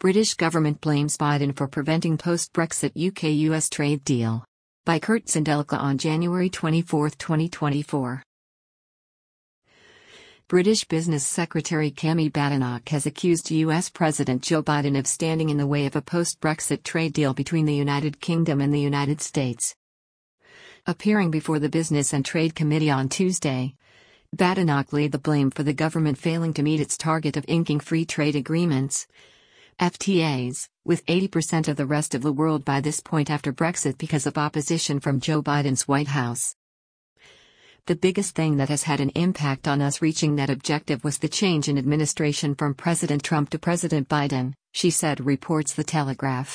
British government blames Biden for preventing post-Brexit UK-US trade deal. By Kurt Sindelka on January 24, 2024. British Business Secretary Kemi Badenoch has accused US President Joe Biden of standing in the way of a post-Brexit trade deal between the United Kingdom and the United States. Appearing before the Business and Trade Committee on Tuesday, Badenoch laid the blame for the government failing to meet its target of inking free trade agreements, FTAs, with 80% of the rest of the world by this point after Brexit because of opposition from Joe Biden's White House. The biggest thing that has had an impact on us reaching that objective was the change in administration from President Trump to President Biden, she said, reports The Telegraph.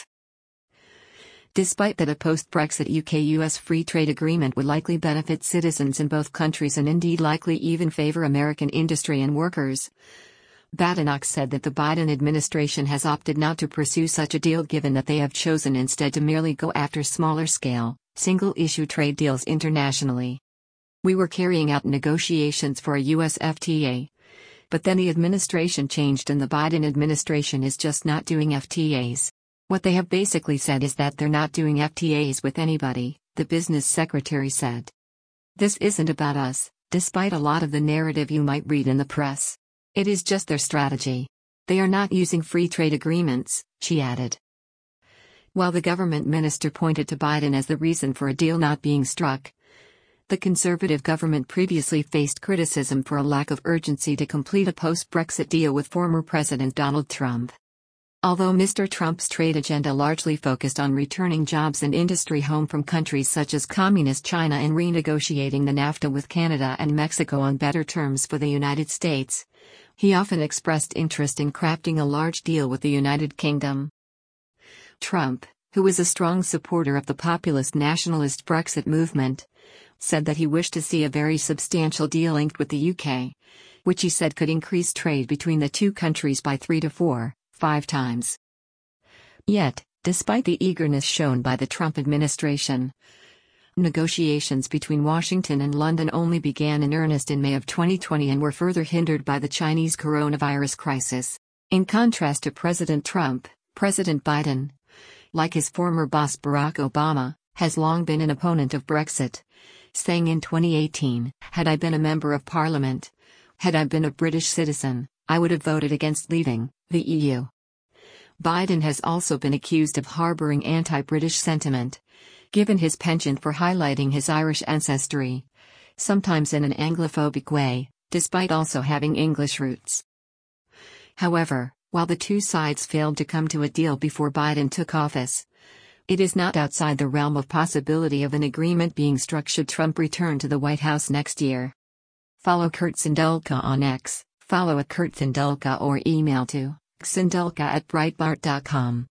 Despite that, a post-Brexit UK-US free trade agreement would likely benefit citizens in both countries and indeed likely even favor American industry and workers, Badenoch said that the Biden administration has opted not to pursue such a deal given that they have chosen instead to merely go after smaller-scale, single-issue trade deals internationally. We were carrying out negotiations for a US FTA. But then the administration changed and the Biden administration is just not doing FTAs. What they have basically said is that they're not doing FTAs with anybody, the business secretary said. This isn't about us, despite a lot of the narrative you might read in the press. It is just their strategy. They are not using free trade agreements, she added. While the government minister pointed to Biden as the reason for a deal not being struck, the Conservative government previously faced criticism for a lack of urgency to complete a post-Brexit deal with former President Donald Trump. Although Mr. Trump's trade agenda largely focused on returning jobs and industry home from countries such as Communist China and renegotiating the NAFTA with Canada and Mexico on better terms for the United States, he often expressed interest in crafting a large deal with the United Kingdom. Trump, who was a strong supporter of the populist nationalist Brexit movement, said that he wished to see a very substantial deal inked with the UK, which he said could increase trade between the two countries by 3 to 5 times. Yet, despite the eagerness shown by the Trump administration, negotiations between Washington and London only began in earnest in May of 2020 and were further hindered by the Chinese coronavirus crisis. In contrast to President Trump, President Biden, like his former boss Barack Obama, has long been an opponent of Brexit, saying in 2018, "Had I been a member of parliament, had I been a British citizen, I would have voted against leaving the EU." Biden has also been accused of harboring anti-British sentiment, given his penchant for highlighting his Irish ancestry, sometimes in an Anglophobic way, despite also having English roots. However, while the two sides failed to come to a deal before Biden took office, it is not outside the realm of possibility of an agreement being struck should Trump return to the White House next year. Follow Kurt Sindelka on X, follow @KurtSindelka or email to sindelka@breitbart.com.